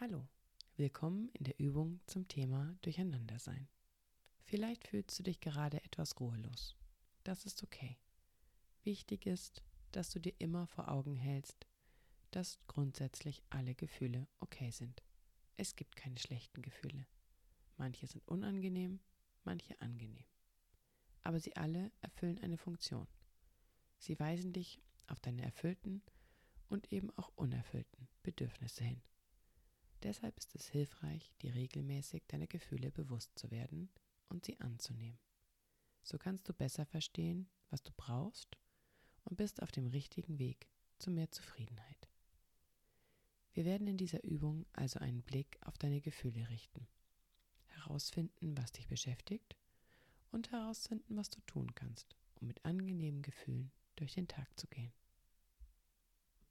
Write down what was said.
Hallo, willkommen in der Übung zum Thema Durcheinandersein. Vielleicht fühlst du dich gerade etwas ruhelos. Das ist okay. Wichtig ist, dass du dir immer vor Augen hältst, dass grundsätzlich alle Gefühle okay sind. Es gibt keine schlechten Gefühle. Manche sind unangenehm, manche angenehm. Aber sie alle erfüllen eine Funktion. Sie weisen dich auf deine erfüllten und eben auch unerfüllten Bedürfnisse hin. Deshalb ist es hilfreich, dir regelmäßig deine Gefühle bewusst zu werden und sie anzunehmen. So kannst du besser verstehen, was du brauchst und bist auf dem richtigen Weg zu mehr Zufriedenheit. Wir werden in dieser Übung also einen Blick auf deine Gefühle richten, herausfinden, was dich beschäftigt und herausfinden, was du tun kannst, um mit angenehmen Gefühlen durch den Tag zu gehen.